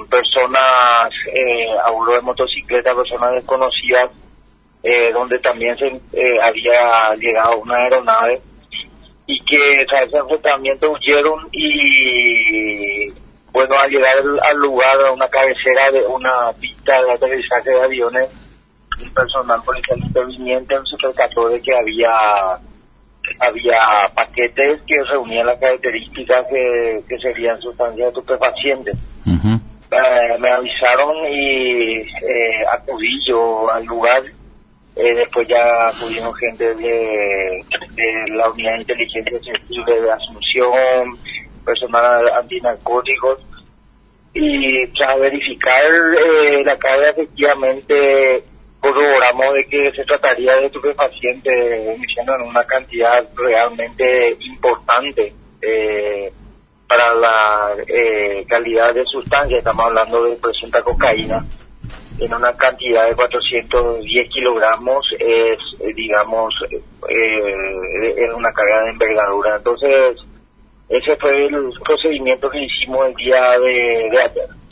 personas, a de motocicleta, personas desconocidas, donde también había llegado una aeronave y que tras ese enfrentamiento huyeron y bueno, al llegar al lugar, a una cabecera de una pista de aterrizaje de aviones, el personal policial interviniente se percató de que había paquetes que reunían las características que serían sustancias estupefacientes. Uh-huh. Me avisaron y acudí yo al lugar. Después ya acudieron gente de la unidad de inteligencia sensible de Asunción, personal antinarcóticos, y tras verificar la carga, efectivamente corroboramos de que se trataría de estupefacientes, diciendo en una cantidad realmente importante para la calidad de sustancia. Estamos hablando de presunta cocaína en una cantidad de 410 kilogramos, es una carga de envergadura. Entonces ese fue el procedimiento que hicimos el día de ayer.